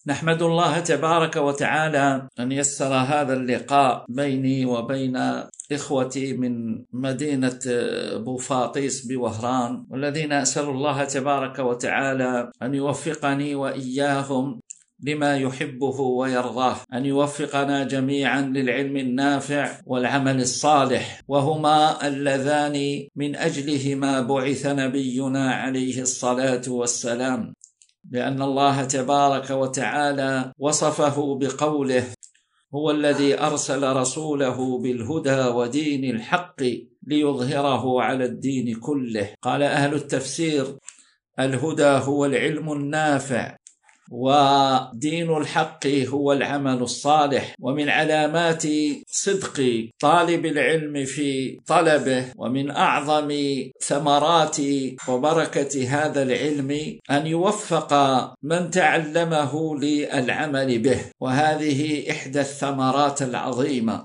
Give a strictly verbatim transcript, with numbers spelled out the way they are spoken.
نحمد الله تبارك وتعالى أن يسر هذا اللقاء بيني وبين إخوتي من مدينة بوفاطيس بوهران، والذين أسأل الله تبارك وتعالى أن يوفقني وإياهم لما يحبه ويرضاه، أن يوفقنا جميعا للعلم النافع والعمل الصالح، وهما اللذان من أجلهما بعث نبينا عليه الصلاة والسلام، لأن الله تبارك وتعالى وصفه بقوله: هو الذي أرسل رسوله بالهدى ودين الحق ليظهره على الدين كله. قال أهل التفسير: الهدى هو العلم النافع، ودين الحق هو العمل الصالح. ومن علامات صدق طالب العلم في طلبه ومن أعظم ثمرات وبركة هذا العلم أن يوفق من تعلمه للعمل به، وهذه إحدى الثمرات العظيمة.